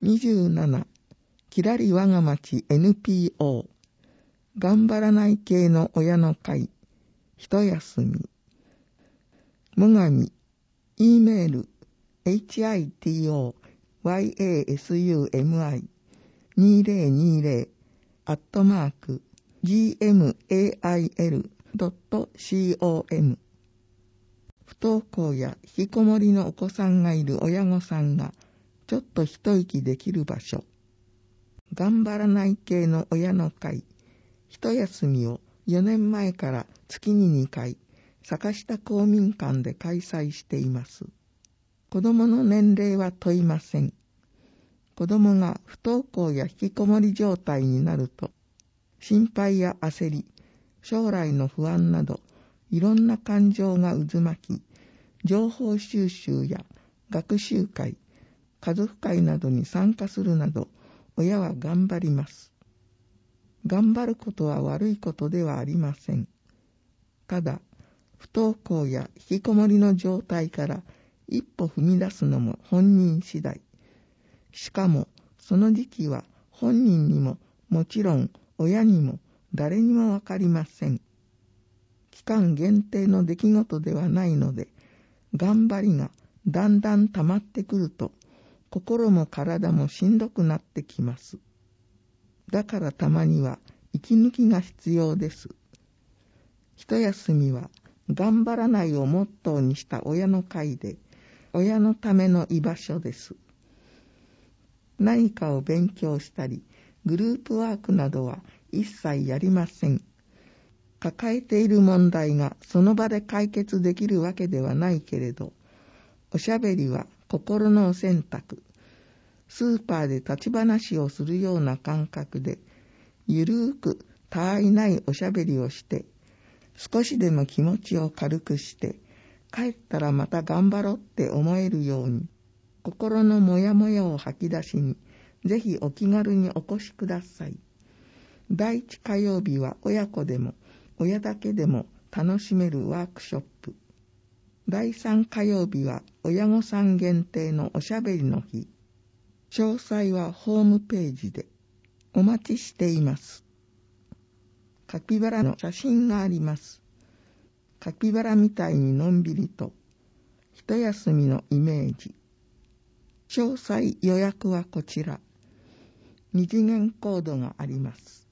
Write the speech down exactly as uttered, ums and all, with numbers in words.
にじゅうなな、きらり我が町 エヌピーオー、頑張らない系の親の会、一休み。もがみ、E メール、エイチアイティーオーワイエーエスユーエムアイにせんにじゅう アットマーク ジーエムエーアイエルドットコム。不登校や引きこもりのお子さんがいる親御さんがちょっと一息できる場所。頑張らない系の親の会、一休みをよねんまえから月ににかい、坂下公民館で開催しています。子供の年齢は問いません。子供が不登校や引きこもり状態になると、心配や焦り、将来の不安など、いろんな感情が渦巻き、情報収集や学習会、家族会などに参加するなど、親は頑張ります。頑張ることは悪いことではありません。ただ、不登校や引きこもりの状態から一歩踏み出すのも本人次第。しかも、その時期は本人にももちろん親にも誰にもわかりません。期間限定の出来事ではないので、頑張りがだんだん溜まってくると、心も体もしんどくなってきます。だからたまには息抜きが必要です。一休みは頑張らないをモットーにした親の会で、親のための居場所です。何かを勉強したり、グループワークなどは一切やりません。抱えている問題がその場で解決できるわけではないけれど、おしゃべりは心のお洗濯。スーパーで立ち話をするような感覚で、ゆるーくたわいないおしゃべりをして、少しでも気持ちを軽くして、帰ったらまた頑張ろうって思えるように、心のもやもやを吐き出しに、ぜひお気軽にお越しください。第一火曜日は親子でも、親だけでも楽しめるワークショップ。第三火曜日は親御さん限定のおしゃべりの日。詳細はホームページで。お待ちしています。カピバラの写真があります。カピバラみたいにのんびりと、一休みのイメージ。詳細予約はこちら。二次元コードがあります。